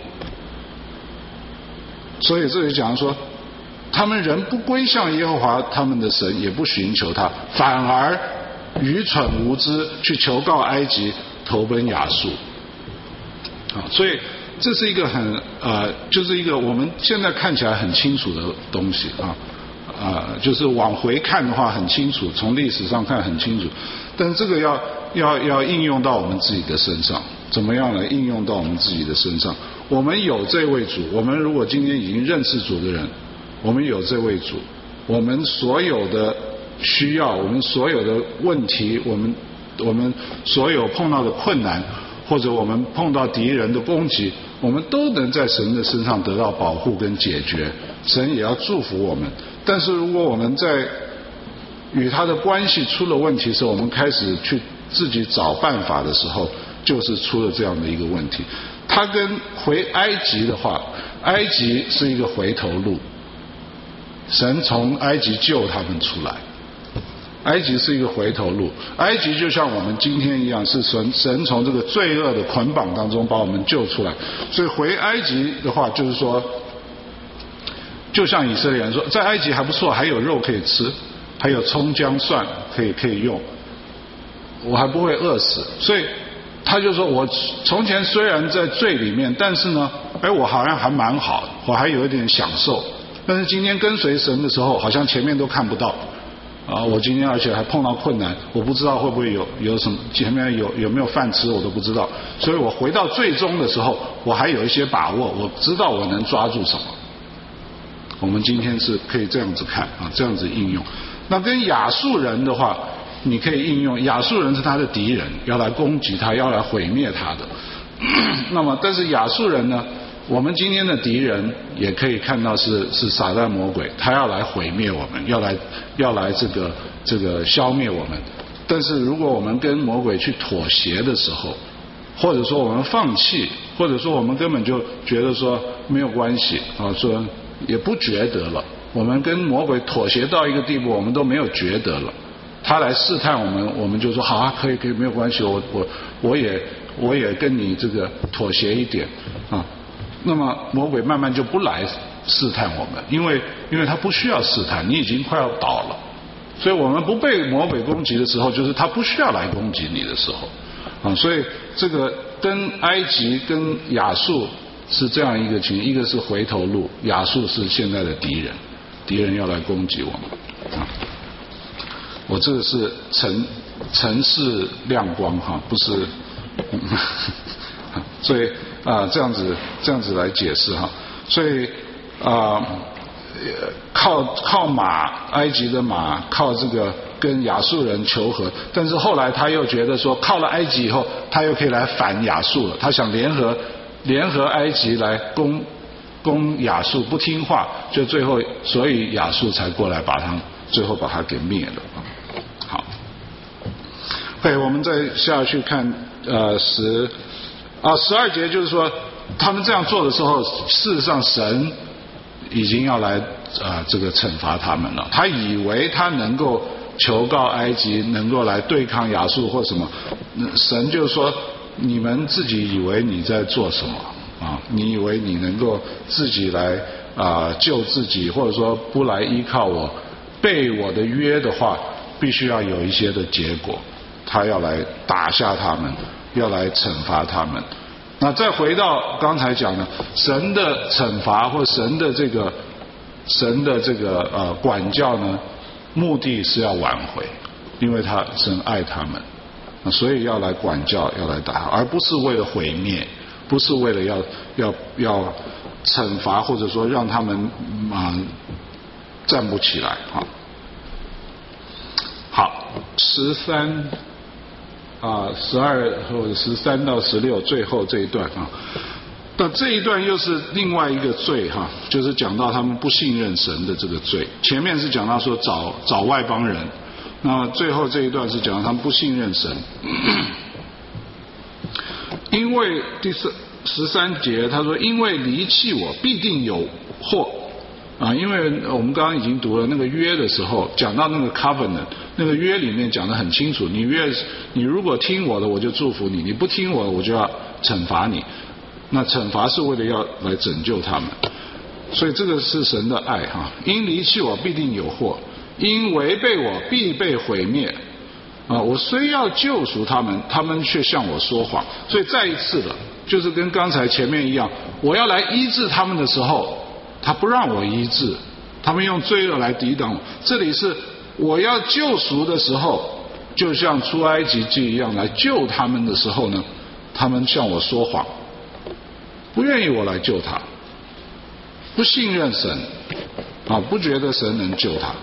所以这里讲说，他们人不归向耶和华他们的神，也不寻求他，反而愚蠢无知，去求告埃及，投奔亚述。所以这是一个很就是一个我们现在看起来很清楚的东西就是往回看的话很清楚，从历史上看很清楚，但是这个要应用到我们自己的身上，怎么样来应用到我们自己的身上？我们有这位主，我们如果今天已经认识主的人，我们有这位主，我们所有的需要，我们所有的问题，我们所有碰到的困难，或者我们碰到敌人的攻击，我们都能在神的身上得到保护跟解决，神也要祝福我们。但是如果我们在与他的关系出了问题的时候，我们开始去自己找办法的时候，就是出了这样的一个问题。他跟回埃及的话，埃及是一个回头路，神从埃及救他们出来，埃及是一个回头路，埃及就像我们今天一样，是神从这个罪恶的捆绑当中把我们救出来。所以回埃及的话，就是说，就像以色列人说，在埃及还不错，还有肉可以吃，还有葱姜蒜可以用，我还不会饿死。所以他就说，我从前虽然在罪里面，但是呢，我好像还蛮好，我还有一点享受。但是今天跟随神的时候，好像前面都看不到我今天而且还碰到困难，我不知道会不会有什么，前面有没有饭吃我都不知道。所以我回到最终的时候，我还有一些把握，我知道我能抓住什么。我们今天是可以这样子看这样子应用。那跟亚述人的话，你可以应用，亚述人是他的敌人，要来攻击他，要来毁灭他的。那么但是亚述人呢，我们今天的敌人也可以看到是撒旦魔鬼，他要来毁灭我们，要来这个消灭我们。但是如果我们跟魔鬼去妥协的时候，或者说我们放弃，或者说我们根本就觉得说没有关系说也不觉得了，我们跟魔鬼妥协到一个地步，我们都没有觉得了。他来试探我们，我们就说好啊，可以没有关系，我也跟你这个妥协一点那么魔鬼慢慢就不来试探我们，因为他不需要试探，你已经快要倒了。所以我们不被魔鬼攻击的时候，就是他不需要来攻击你的时候所以这个跟埃及跟亚述是这样一个情形，一个是回头路，亚述是现在的敌人要来攻击我们我这个是城市亮光不是所以这样子来解释所以靠马，埃及的马，靠这个跟亚述人求和，但是后来他又觉得说，靠了埃及以后，他又可以来反亚述了，他想联合埃及来攻亚述，不听话，就最后所以亚述才过来最后把他给灭了好，OK， 我们再下去看12节，就是说他们这样做的时候，事实上神已经要来这个惩罚他们了。他以为他能够求告埃及，能够来对抗亚述或什么，神就说你们自己以为你在做什么你以为你能够自己来救自己，或者说不来依靠我，背我的约的话，必须要有一些的结果，他要来打下他们，要来惩罚他们。那再回到刚才讲的神的惩罚或神的这个管教呢，目的是要挽回，因为神爱他们，所以要来管教，要来打，而不是为了毁灭，不是为了要惩罚，或者说让他们站不起来好，12或者13到16最后这一段那这一段又是另外一个罪就是讲到他们不信任神的这个罪。前面是讲到说找外邦人那最后这一段是讲他们不信任神，因为第13节他说，因为离弃我必定有祸啊，因为我们刚刚已经读了那个约的时候，讲到那个 covenant， 那个约里面讲得很清楚，你如果听我的，我就祝福你；你不听我的，我就要惩罚你。那惩罚是为了要来拯救他们，所以这个是神的爱哈。因离弃我必定有祸，因违背我必被毁灭啊！我虽要救赎他们，他们却向我说谎。所以再一次的，就是跟刚才前面一样，我要来医治他们的时候，他不让我医治，他们用罪恶来抵挡我。这里是我要救赎的时候，就像出埃及记一样来救他们的时候呢，他们向我说谎，不愿意我来救他，不信任神啊，不觉得神能救他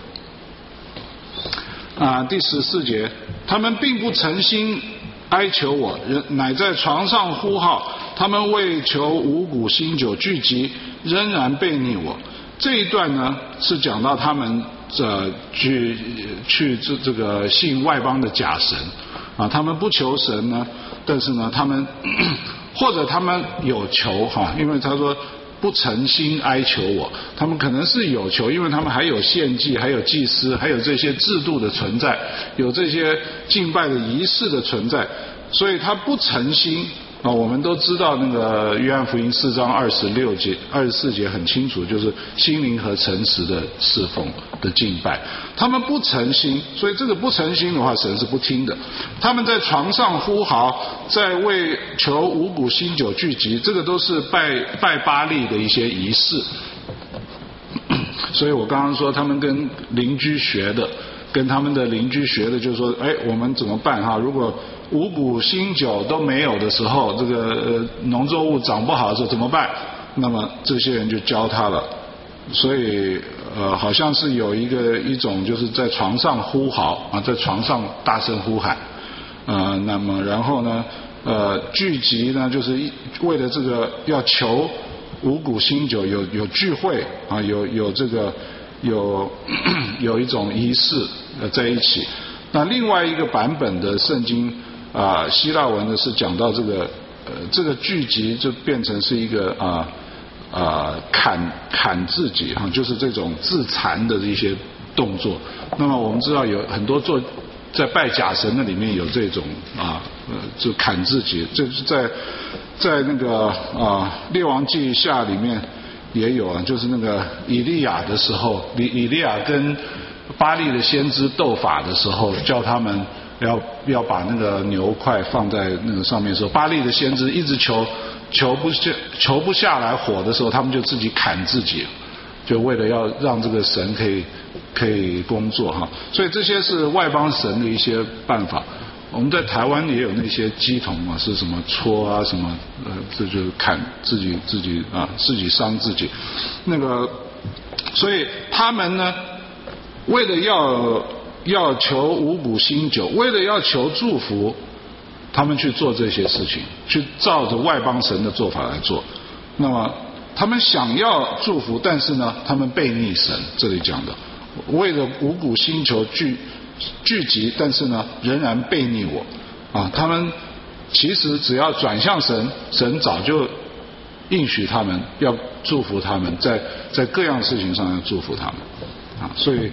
啊。第14节，他们并不诚心哀求我，乃在床上呼号，他们为求五谷新酒聚集，仍然悖逆我。这一段呢是讲到他们去这个信外邦的假神啊，他们不求神呢，但是呢他们或者他们有求哈，因为他说不诚心哀求我，他们可能是有求，因为他们还有献祭，还有祭司，还有这些制度的存在，有这些敬拜的仪式的存在，所以他不诚心啊。我们都知道那个约翰福音4章26节、24节很清楚，就是心灵和诚实的侍奉的敬拜。他们不诚心，所以这个不诚心的话，神是不听的。他们在床上呼号，在为求五谷新酒聚集，这个都是拜巴力的一些仪式。所以我刚刚说他们跟邻居学的，跟他们的邻居学的，就是说，我们怎么办哈？如果五谷新酒都没有的时候，这个农作物长不好的时候怎么办？那么这些人就教他了。所以好像是有一种就是在床上呼号啊，在床上大声呼喊那么然后呢聚集呢，就是为了这个要求五谷新酒，有聚会啊，有这个有一种仪式在一起。那另外一个版本的圣经希腊文的是讲到这个聚集就变成是一个砍自己就是这种自残的一些动作。那么我们知道有很多在拜假神的里面有这种就砍自己，这是在那个列王记下里面也有就是那个以利亚的时候，以利亚跟巴力的先知斗法的时候，叫他们要把那个牛块放在那个上面的时候，巴力的先知一直求不下来火的时候，他们就自己砍自己，就为了要让这个神可以工作哈。所以这些是外邦神的一些办法。我们在台湾也有那些乩童是什么戳什么这就是砍自己伤自己那个。所以他们呢，为了要求五谷新酒，为了要求祝福，他们去做这些事情，去照着外邦神的做法来做。那么他们想要祝福，但是呢他们悖逆神，这里讲的为了五谷新酒聚集，但是呢仍然悖逆我他们其实只要转向神，神早就应许他们要祝福他们，在各样事情上要祝福他们所以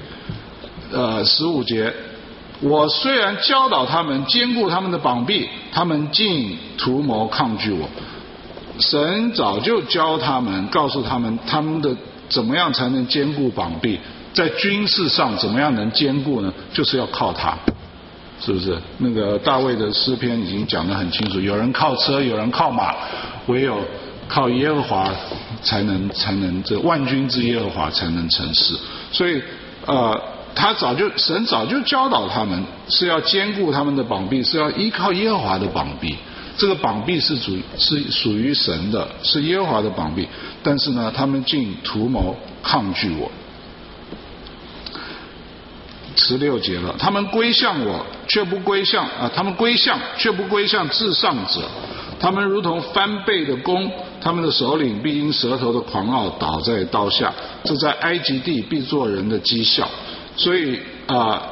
15节，我虽然教导他们，坚固他们的膀臂，他们竟图谋抗拒我。神早就教他们，告诉他们的怎么样才能坚固膀臂，在军事上怎么样能坚固呢？就是要靠他，是不是？那个大卫的诗篇已经讲得很清楚，有人靠车，有人靠马，唯有靠耶和华才能这万军之耶和华才能成事。所以神早就教导他们是要坚固他们的膀臂，是要依靠耶和华的膀臂。这个膀臂是属于神的，是耶和华的膀臂，但是呢他们竟图谋抗拒我。16节了，他们归向我却不归向他们归向却不归向至上者，他们如同翻倍的弓，他们的首领必因舌头的狂傲倒在刀下，这在埃及地必做人的讥笑。所以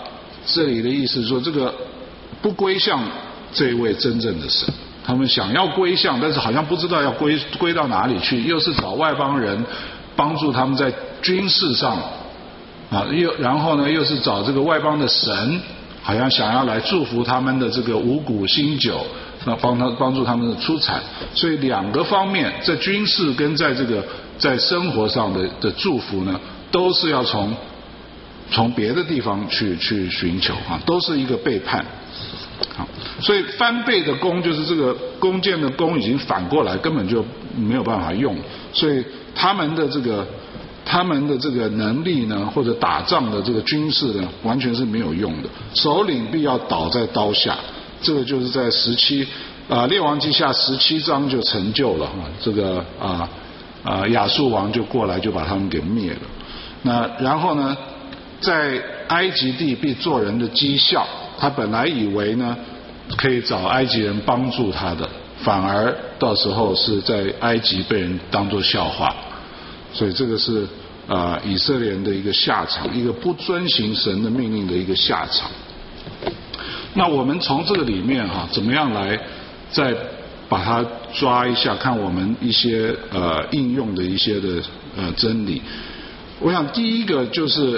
这里的意思是说，这个不归向这一位真正的神，他们想要归向，但是好像不知道要归到哪里去，又是找外邦人帮助他们在军事上啊，然后呢又是找这个外邦的神，好像想要来祝福他们的这个五谷新酒，那帮助他们的出产。所以两个方面，在军事跟在这个在生活上的祝福呢，都是要从别的地方去寻求啊，都是一个背叛。好，所以翻倍的弓就是这个弓箭的弓已经反过来，根本就没有办法用，所以他们的这个能力呢，或者打仗的这个军事呢，完全是没有用的。首领必要倒在刀下，这个就是在列王记下17章就成就了这个亚述王就过来就把他们给灭了。那然后呢，在埃及地必做人的讥笑，他本来以为呢可以找埃及人帮助他的，反而到时候是在埃及被人当作笑话。所以这个是以色列人的一个下场，一个不遵行神的命令的一个下场。那我们从这个里面怎么样来再把它抓一下，看我们一些应用的一些的真理。我想第一个就是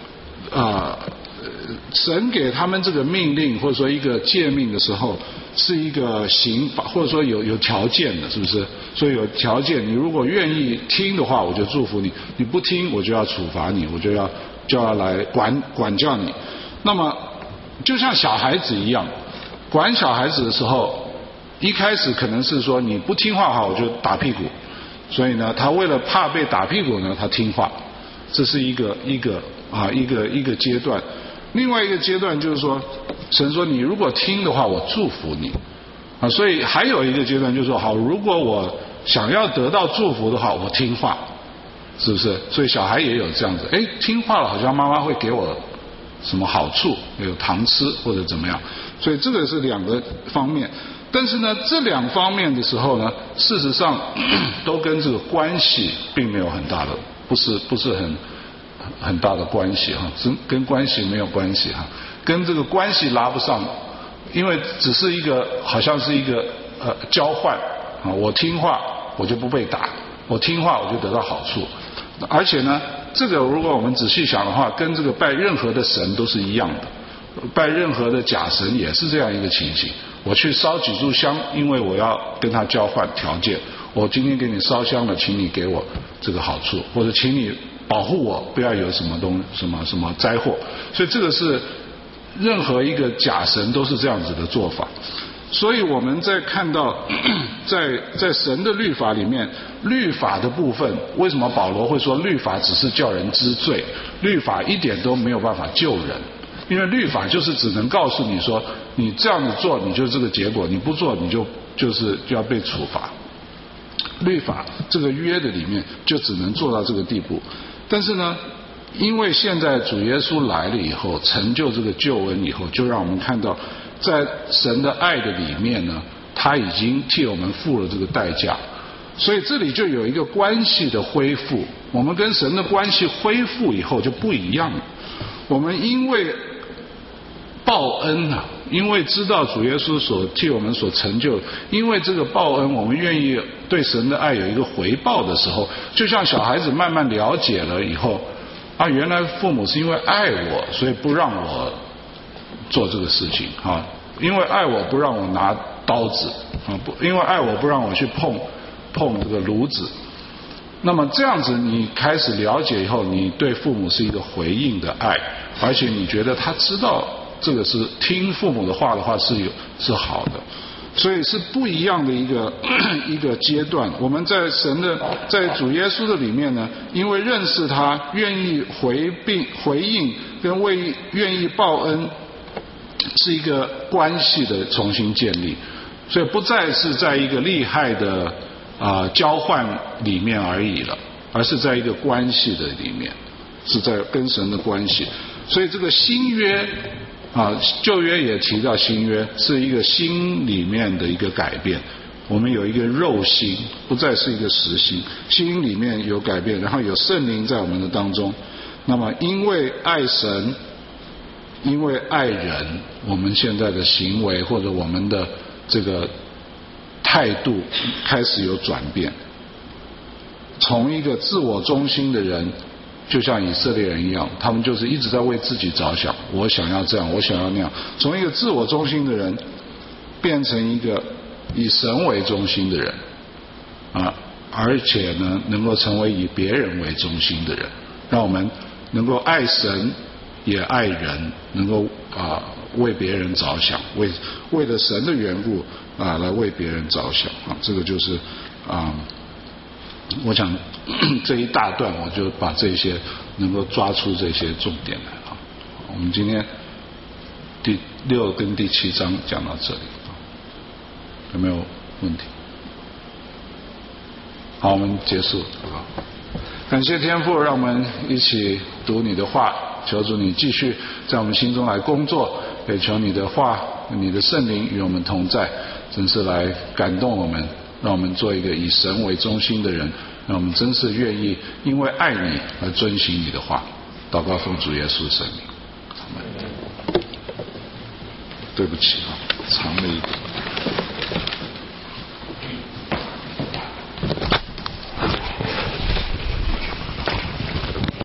神给他们这个命令或者说一个诫命的时候，是一个刑法，或者说有条件的，是不是？所以有条件，你如果愿意听的话，我就祝福你；你不听，我就要处罚你，我就要来管教你。那么就像小孩子一样，管小孩子的时候，一开始可能是说你不听话的话，我就打屁股。所以呢，他为了怕被打屁股呢，他听话。这是一个阶段。另外一个阶段就是说，神说你如果听的话，我祝福你啊。所以还有一个阶段就是说，好，如果我想要得到祝福的话，我听话，是不是？所以小孩也有这样子，听话了，好像妈妈会给我什么好处，有糖吃或者怎么样。所以这个是两个方面。但是呢，这两方面的时候呢，事实上都跟这个关系并没有很大的，不是很大的关系跟关系没有关系跟这个关系拉不上，因为只是一个好像是一个交换我听话我就不被打，我听话我就得到好处。而且呢，这个如果我们仔细想的话，跟这个拜任何的神都是一样的，拜任何的假神也是这样一个情形。我去烧几炷香，因为我要跟他交换条件，我今天给你烧香了，请你给我这个好处，或者请你保护我不要有什么灾祸。所以这个是任何一个假神都是这样子的做法。所以我们在看到在神的律法里面，律法的部分，为什么保罗会说律法只是叫人知罪，律法一点都没有办法救人？因为律法就是只能告诉你说，你这样子做你就这个结果，你不做你就要被处罚。律法这个约的里面就只能做到这个地步。但是呢，因为现在主耶稣来了以后，成就这个救恩以后，就让我们看到在神的爱的里面呢，他已经替我们付了这个代价。所以这里就有一个关系的恢复，我们跟神的关系恢复以后就不一样了。我们因为报恩因为知道主耶稣所替我们所成就，因为这个报恩，我们愿意对神的爱有一个回报的时候，就像小孩子慢慢了解了以后原来父母是因为爱我，所以不让我做这个事情因为爱我不让我拿刀子因为爱我不让我去碰这个炉子。那么这样子你开始了解以后，你对父母是一个回应的爱，而且你觉得他知道这个是听父母的话是好的。所以是不一样的一个阶段。我们在在主耶稣的里面呢，因为认识他，愿意回应跟愿意报恩，是一个关系的重新建立。所以不再是在一个利害的交换里面而已了，而是在一个关系的里面，是在跟神的关系。所以这个新约旧约也提到新约是一个心里面的一个改变，我们有一个肉心，不再是一个实心，心里面有改变，然后有圣灵在我们的当中。那么因为爱神， 因为爱人，我们现在的行为或者我们的这个态度开始有转变，从一个自我中心的人，就像以色列人一样，他们就是一直在为自己着想，我想要这样，我想要那样，从一个自我中心的人变成一个以神为中心的人而且呢能够成为以别人为中心的人，让我们能够爱神也爱人，能够为别人着想，为了神的缘故来为别人着想这个就是我想这一大段我就把这些能够抓出这些重点来我们今天第6跟第7章讲到这里有没有问题？好，我们结束。感谢天父，让我们一起读你的话，求主你继续在我们心中来工作，也求你的话你的圣灵与我们同在，真是来感动我们，让我们做一个以神为中心的人，让我们真是愿意因为爱你而遵行你的话。祷告奉主耶稣的圣名。对不起长了一点。